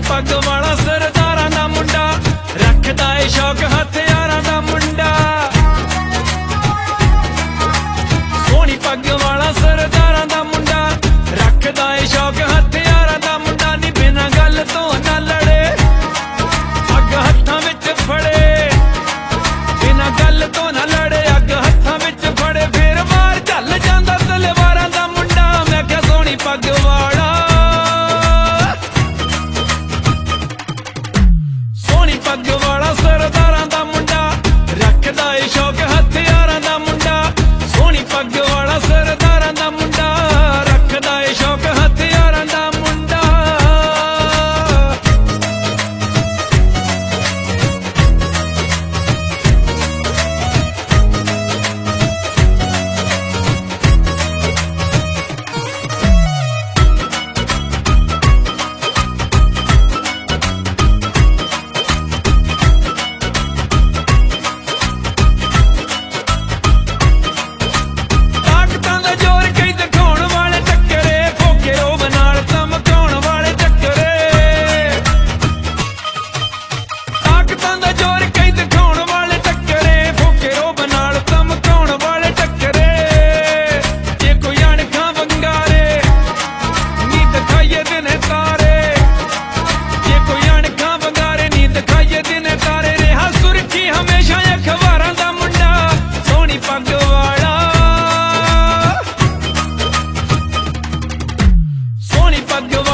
पग वाला सरदारां दा मुंडा रखदा ए शौक हथियारां दा मुंडा सोहनी पग वाला सरदारां दा मुंडा रखदा ए शौक हथियारां दा मुंडा नी बिना गल तो ना लड़े अग हत्थां विच फड़े बिना गल तो ना लड़े अग हत्थां विच फड़े फिर मार चल जांदा तलवारां दा मुंडा मैं क्या सोहनी पग वाला पग वाला सरदारां दा मुंडा रखदा ए शौक हथियारां दा मुंडा सोहनी पग वाला सरदारां दा मुंडा रखदा ए शौक हथियारां दा मुंडा पग